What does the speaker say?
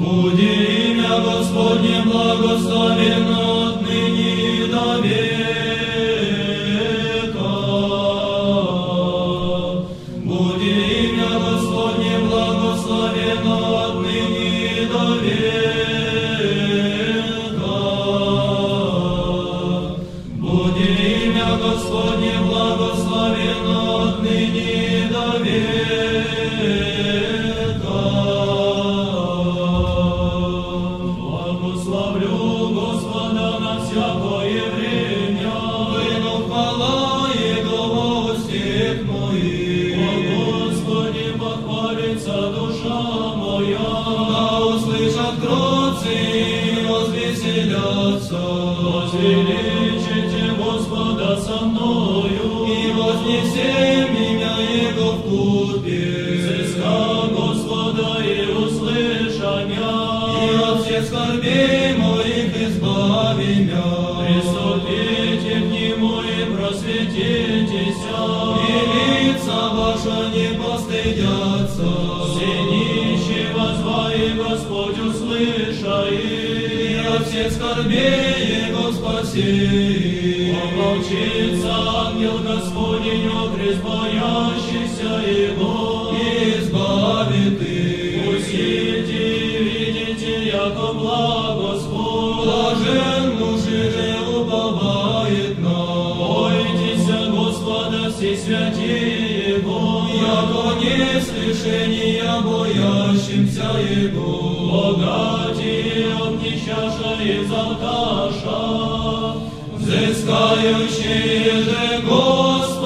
Буди имя Господне благословенно отныне и до века. Буди имя Господне благословенно отныне и до века. Буди имя Господне благословенно отныне и до века. Благословлю Господа на всякое время, выну хвала Его во устах моих. О Господе похвалится душа моя, да услышат кротцы и возвеселятся. Возвеличите Господа со мною, и вознесем имя Его в купе. Взыска Господа и услыша мя, и от всех скорбей моих избави мя. Приступите к Нему и просветитеся, и лица ваша не постыдятся. Все нищие воззвали, Господь услыша их, и от всех скорбей Его спаси. Ополчится ангел Господень, окрест боящийся Его, и избавит их. Усидите и видите, яко благ Господь. Блажен муж, же уповает на. Бойтеся Господа все святые Его, яко не слышения боящимся Его. Богатые обнищаша и завташа, взыскающие же Господа.